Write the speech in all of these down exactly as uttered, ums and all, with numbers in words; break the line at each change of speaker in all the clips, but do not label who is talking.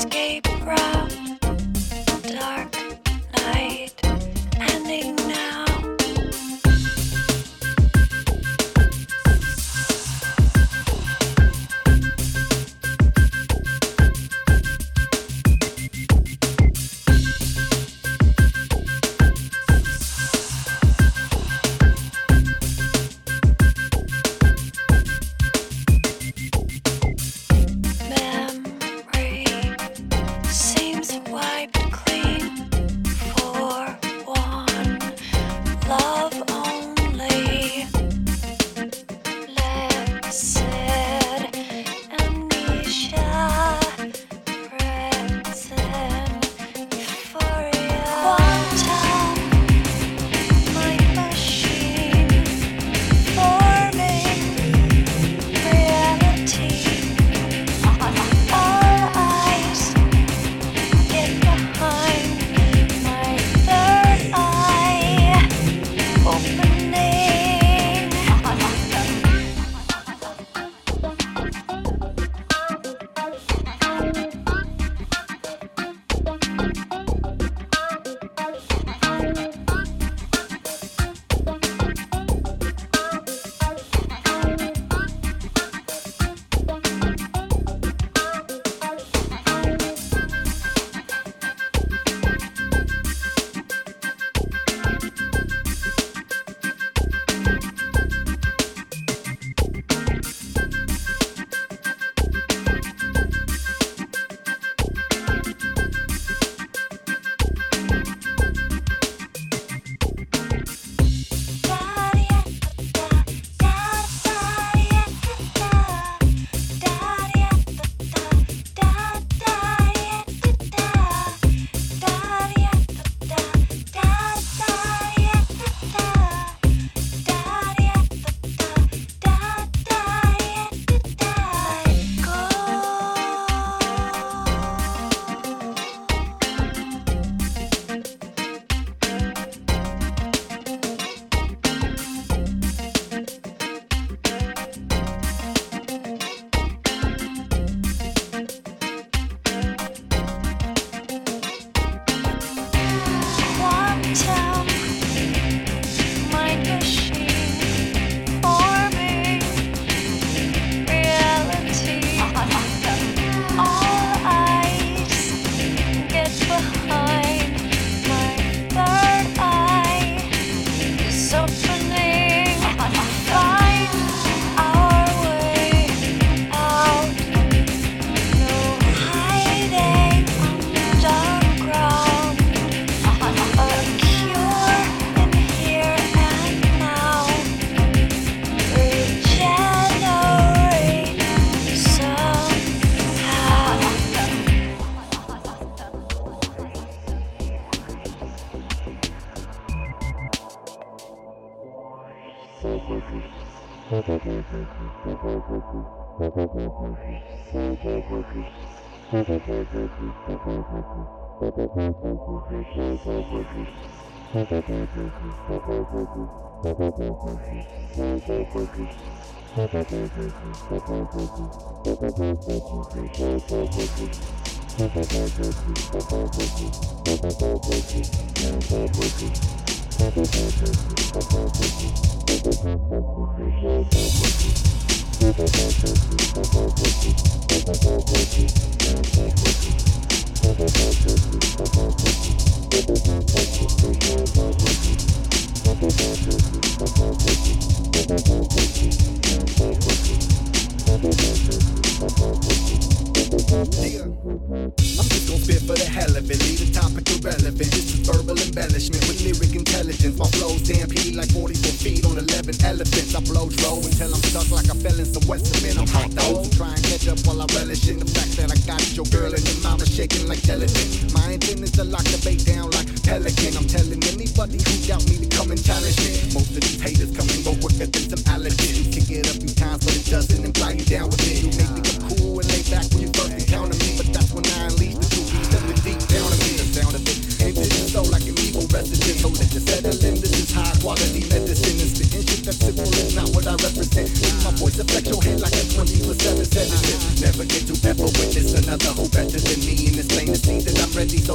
Never get to ever witness another who better than me. And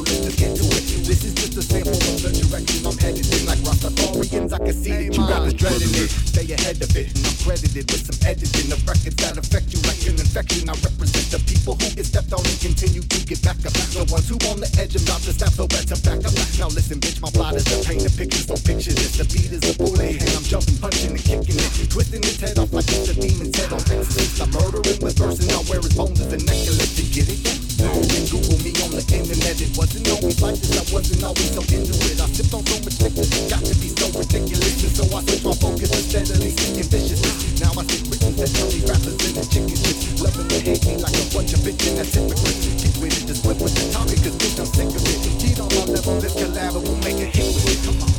so let's just get to it. This is just a sample of the direction I'm headed in. Like Rastafarians, I can see that you rappers dreading it. Stay ahead of it, and I'm credited with some editing of records that affect you like an infection. I represent the people who get stepped on and continue to get back up. The ones who on the edge about to stop, so better back up. Now listen, bitch, my plot is to paint a picture, so picture this. The beat is a bullet, and I'm jumping, punching, and kicking it, twisting its head off like it's a demon's head on Exodus. I'm murdering with verse, and I'll wear his bones as a necklace. To get it? And Google me on the internet. It wasn't always like this, I wasn't always so into it. I sipped on so much liquor, it got to be so ridiculous. And so I switched my focus to steadily seeking viciousness. Now I sit written that turn these rappers into chicken shit. Loving to hate me like a bunch of bitches, that's hypocrites. Get with it, just flip with the topic, cause bitch, I'm sick of it. Get on my level, let's collab and we'll make a hit with it. Come on.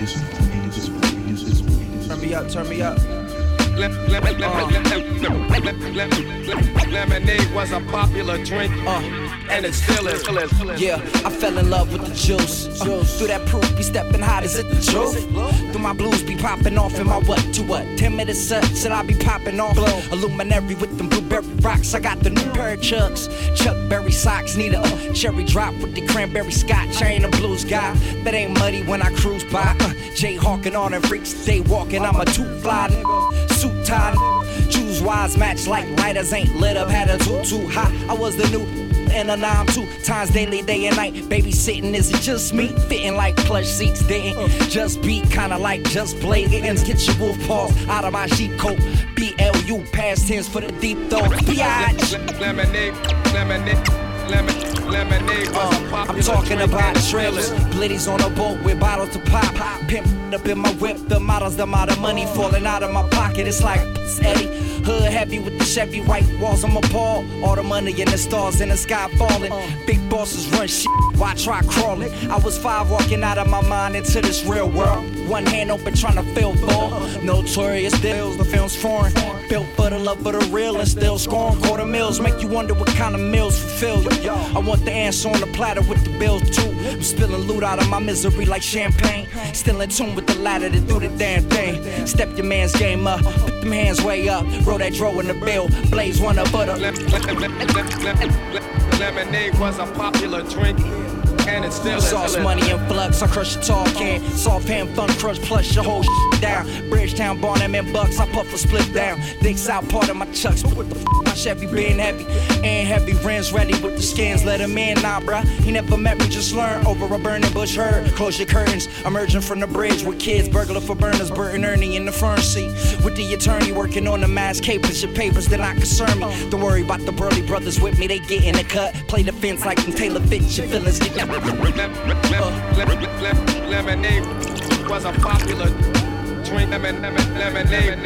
Turn me up, turn me up.
Lemonade was a popular drink, uh, and it still is.
Yeah, I fell in love with the juice. Uh, through that proof, be stepping hot, is it the truth? Through my blues, be popping off in my what to what? Ten minutes set, till I be popping off. Illuminary with them blueberry rocks. I got the new pair of Chucks. Chuck Berry socks, need a uh, cherry drop with the cranberry scotch. I ain't a blues guy, that ain't muddy when I cruise by. Uh, Jay hawking on and freaks, stay walking. I'm a two fly nigga, suit tied. Choose wise, match like lighters ain't lit up. Had a too too hot. I was the new and a nine two times daily, day and night. Babysitting, is it just me? Fitting like plush seats, didn't just beat, kinda like just blade. Get your wolf paws out of my sheep coat. B L U past tense for the deep throat. Biatch.
Lemonade, lemonade, lemonade, lemonade was a popular
I'm talking
drink,
about trailers, blitties on a boat with bottles to pop. Pimp up in my whip, the models, the amount of money falling out of my pocket. It's like Eddie. Hood heavy with the Chevy, white walls, I'm appalled. All the money in the stars in the sky falling. Big bosses run shit, why try crawling? I was five walking out of my mind into this real world. One hand open trying to fill ball. Notorious deals, the film's foreign. Built for the love of the real and still scoring quarter meals. Make you wonder what kind of meals fulfill you. I want the answer on the platter with the bills too. I'm spilling loot out of my misery like champagne. Still in tune with the ladder to do the damn thing. Step your man's game up, put them hands way up. Roll that dro in the bill, blaze one of butter.
Lemonade was a popular drink, and it still is.
Sauce money in flux, I crush your tall can. Soft hand fun crush, plus your whole shit down. Bridgetown, Barnum and Bucks, I puff a split down. Dicks out part of my chucks, but what the f? My Chevy being heavy, and heavy rims ready with the skins. Let him in, nah, bruh. He never met me, just learn over a burning bush herd. Close your curtains, emerging from the bridge with kids, burglar for burners, Bert and Ernie in the front seat. With the attorney working on the mass capers, your papers that not concern me. Don't worry about the burly brothers with me, they get in the cut. Play the fence like them Taylor Fitz, your feelings get uh.
Lemonade was a popular drink. Lemonade,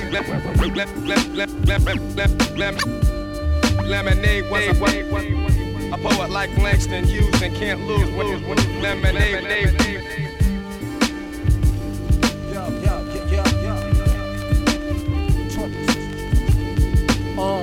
lemonade was a a poet like Langston Hughes and can't lose. Lemonade.
Uh.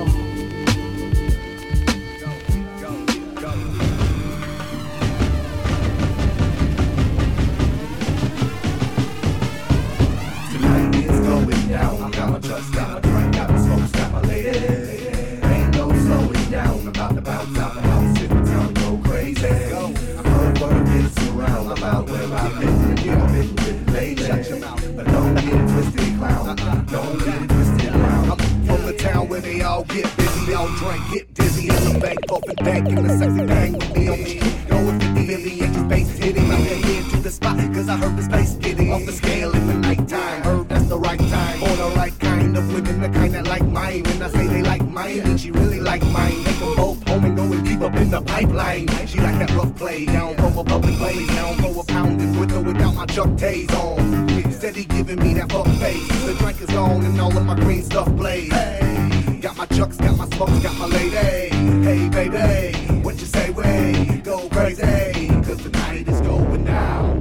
Down. Got my trucks, got my drink, got my smokes, got my lady. Ain't no slowing down. About to bounce out the house in the town, go crazy. I heard word gets around about where I've been and you I've been with lately. But don't get it twisted, clown. Don't get it twisted, clown. I'm from the town where they all get busy, all drink, get dizzy, and some bank off and bank in the sexy bang with me on the street. Go with fifty million space hitting out there head to the spot, cause I heard the space getting off the scale in the nighttime. Heard that's the right time. On the right kind of women, the kind that like mine. When I say they like mine, and she really like mine. Make them both home and go and keep up in the pipeline. She like that rough play, down for a public place, down for a pounding with or without my Chuck Tays on. Steady giving me that fuck face. The drink is gone and all of my green stuff blaze. Hey, got my chucks, got my smokes, got my lady. Hey baby, what you say, way? Go crazy, cause the night is going down.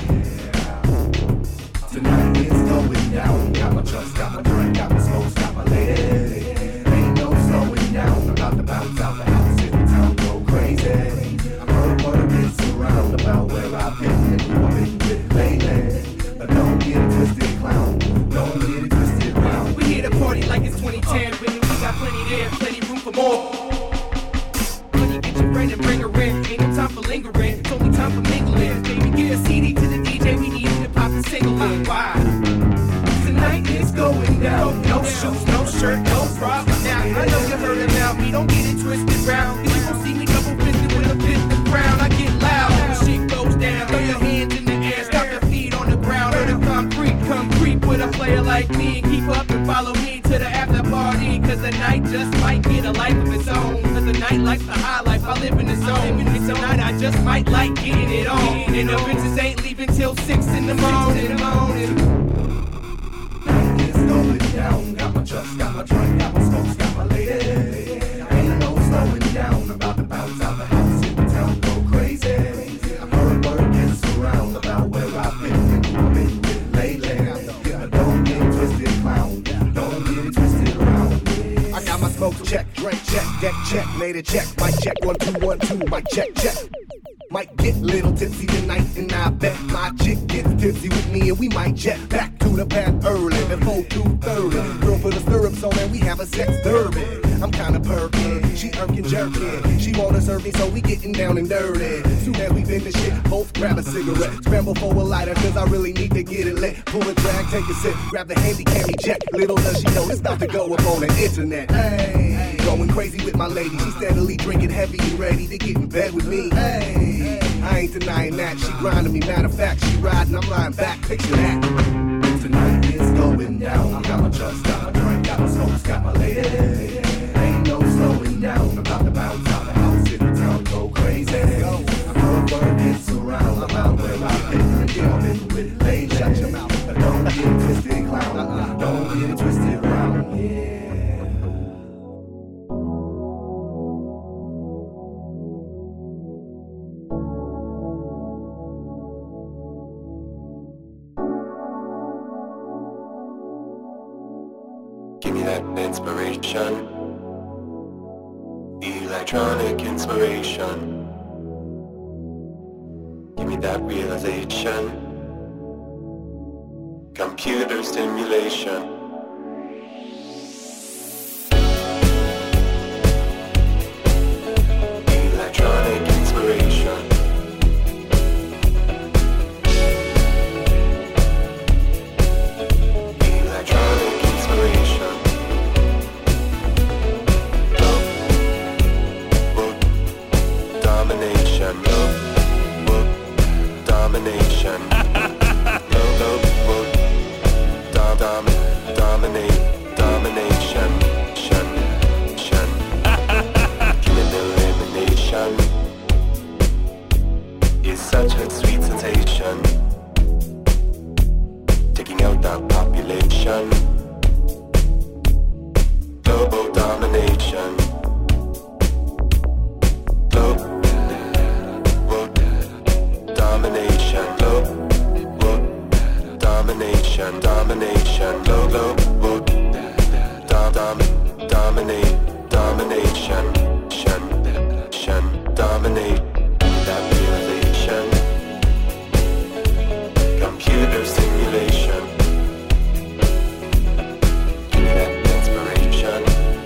Tonight it's going down. Got my trucks, got my drink, got my smokes, got my lady. Ain't no slowing down. About to bounce out the house in the town, go crazy. I've heard word gets around about where I've been and who I've been with lately. But don't get it twisted, clown. Don't get it twisted, clown.
We here to party like it's twenty ten. Women, we got plenty there, plenty room for more. Money, get your friend and bring her in. Ain't no time for lingering, it's only time for mingling. Baby, get a C D to the D J, we need you to pop the single in. Why? Tonight is going down. No shoes, no shirt, no bra. Now, I know you heard about me, don't get it twisted round. Cause you gon' see me double fisted with a pistol crown. I get loud when the shit goes down. Throw your hands in the air, stop your feet on the ground. Or the concrete, come creep with a player like me. And keep up and follow me to the after party. Cause the night just might get a life of its own. Cause the night life's the high life, I live in the zone. And tonight I just might like getting it on. And the bitches ain't leaving till six in the morning.
Going down, got my trucks, got my drink, got my smokes, got my lady. Ain't no slowing down. About to bounce out the house in the town, go crazy. I've heard word gets around about where I've been and who I've been check, made it check, mic check, one, two, one, two, mic check, check. Might get little tipsy tonight, and I bet my chick gets tipsy with me, and we might jet back to the pad early before two thirty. Girl, put the stirrups on, and we have a sex derby. I'm kinda perky, she irking jerky. She wanna serve me, so we getting down and dirty. Soon as we finish shit, both grab a cigarette. Scramble for a lighter, cause I really need to get it lit. Pull a drag, take a sip, grab the handy cam eject. Little does she know it's about to go up on the internet. Hey, going crazy with my lady. She steadily drinking heavy and ready to get in bed with me. Hey, I ain't denying that. She grinding me, matter of fact, she riding, I'm lying back. Picture that. Tonight is going down. I got my trust, got my drink, got my smokes, got my lady. Ain't no slowing down. I'm about to bounce out the house in the town, go crazy. Go. I'm bird gets around. I'm out where I've been. Yeah, I'm in with lane. Shut your mouth. But don't get twisted, clown. Don't get twisted around. Yeah.
Inspiration, electronic inspiration. Give me that realization. Computer stimulation. Electronic inspiration. Electronic inspiration. Domination, love, work, domination, love, love, work, dom, dom, dominate, domination, shun, shun, human elimination is such a sweet sensation, taking out the population, global domination. Domination, low, low, domination, domination, low, low, low, dom, dom, dominate, domination, shun, shun, dominate, that realization, computer simulation, that inspiration,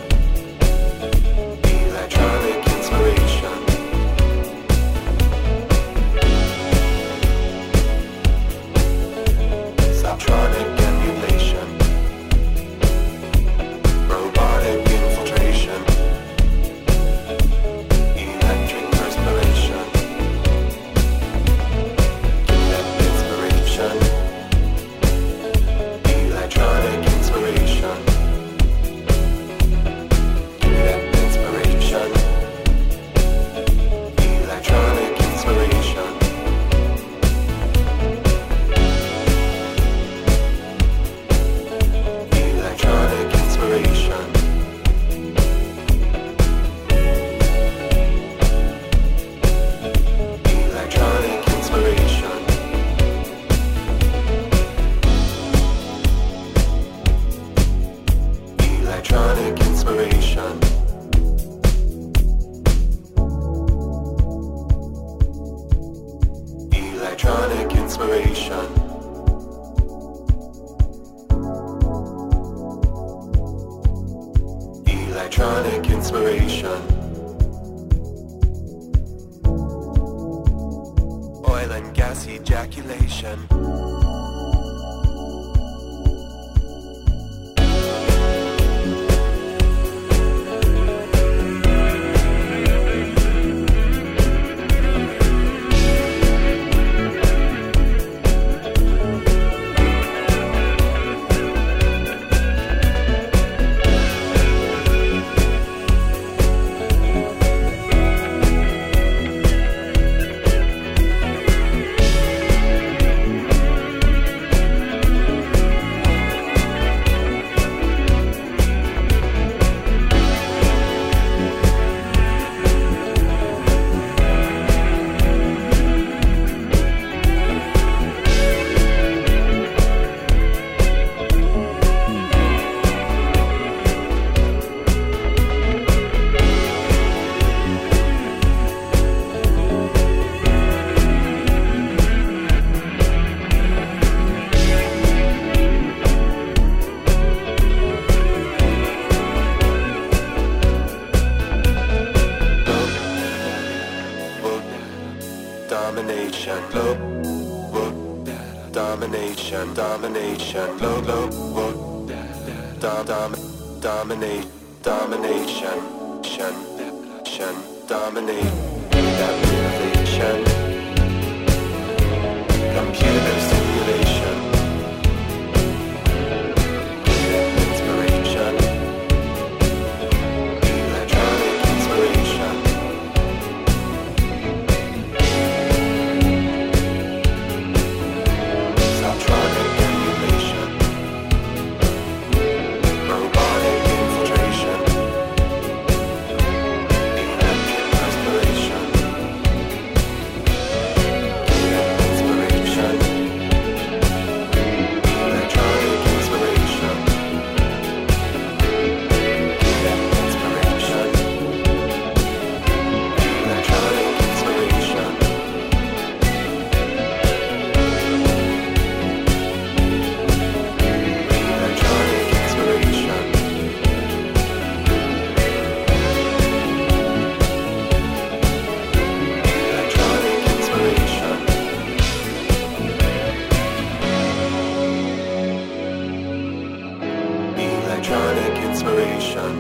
electronic inspiration. Subtronic emulation, robotic infiltration, electric perspiration, inspiration, electronic inspiration, inspiration, electronic inspiration. Electronic inspiration. Electronic inspiration. Electronic inspiration. Electronic inspiration. Electronic inspiration. Oil and gas ejaculation. domination, domination, low, low, low, dom, dom, dominate, domination, shen, shen, dominate, manipulation, computer simulation, inspiration, electronic inspiration. Subtronic emulation, robotic infiltration, electric respiration, inspiration, electronic inspiration, inspiration, electronic inspiration. Electronic inspiration. Electronic inspiration. Electronic inspiration.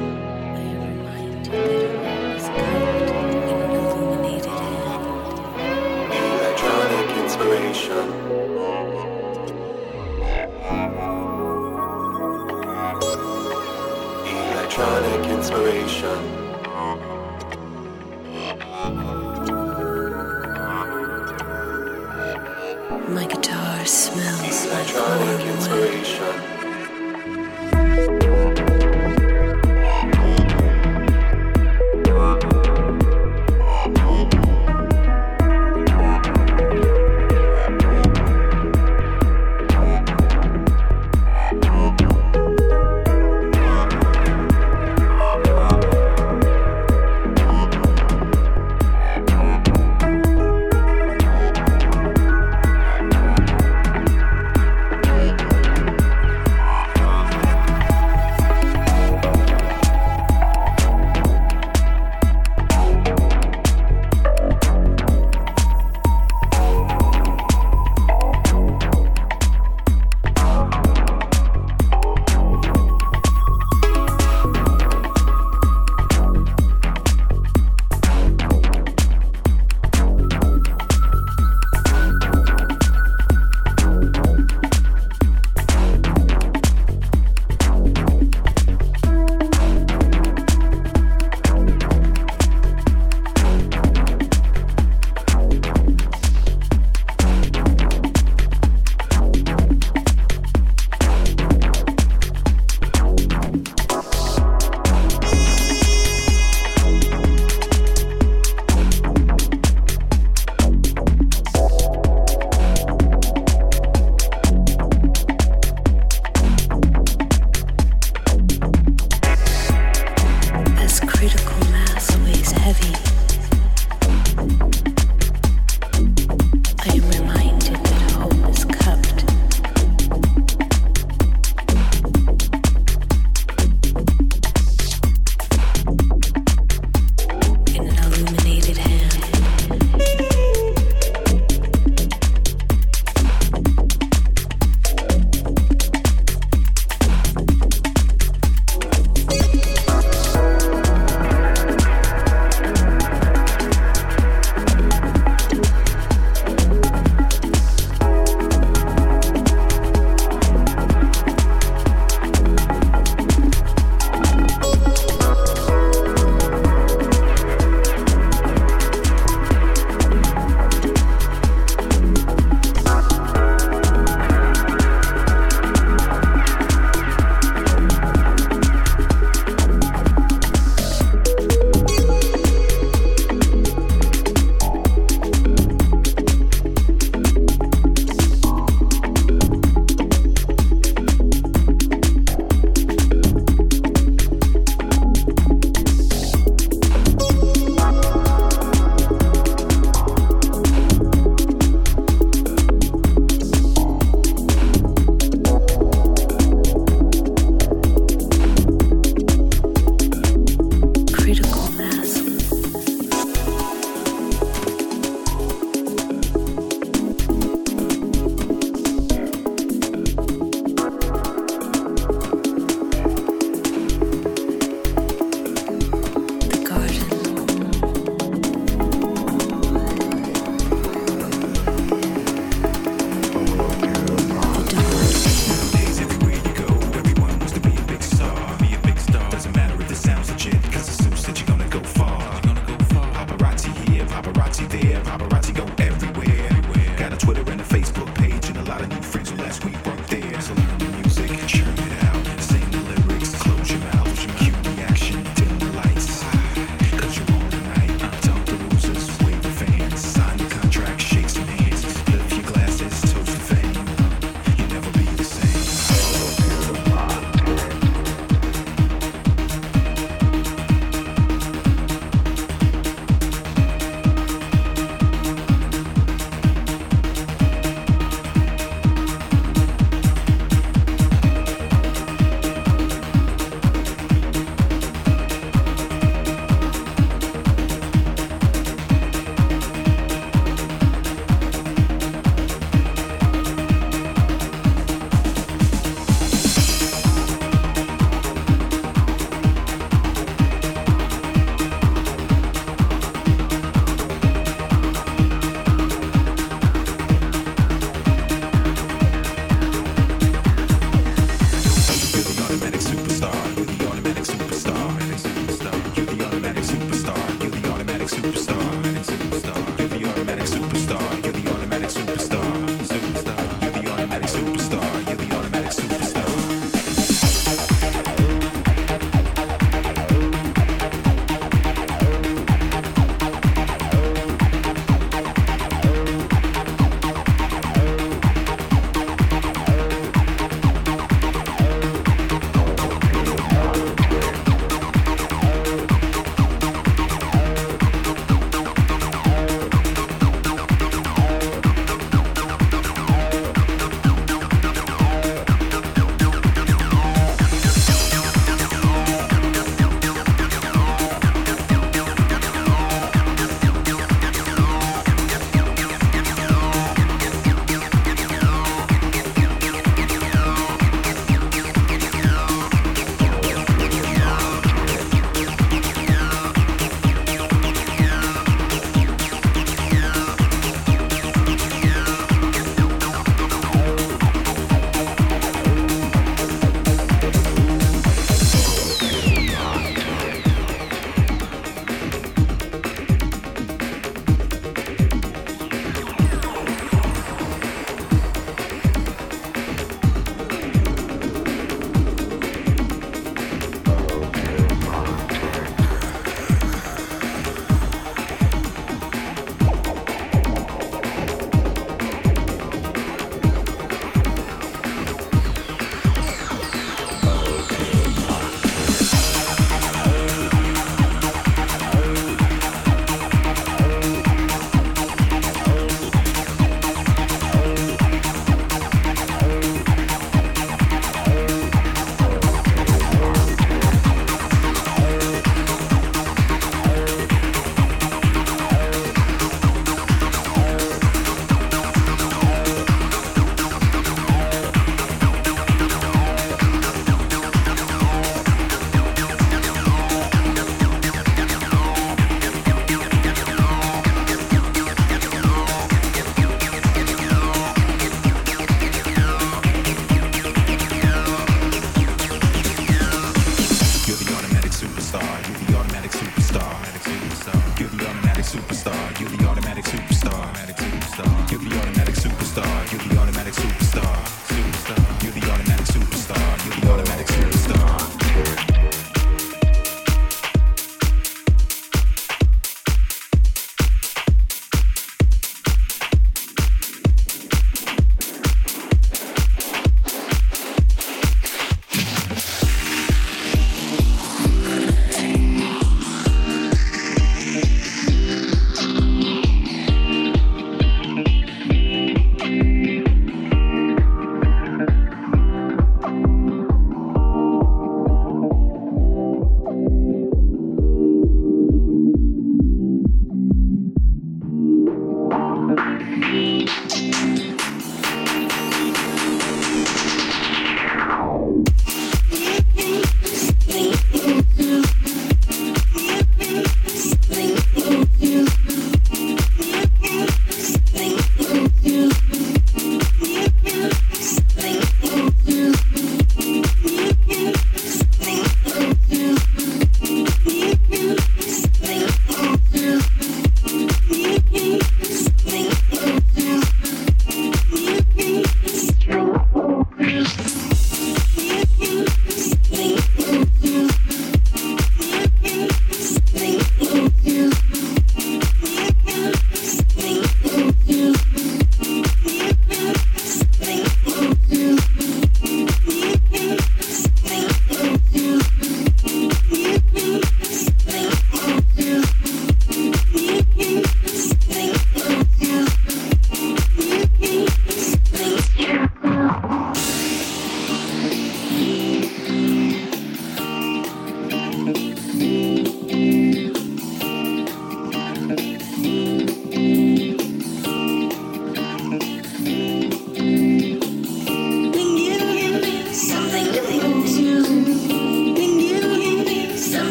Electronic inspiration. Electronic inspiration.
My guitar smells like
Electronic
warm wood.
inspiration.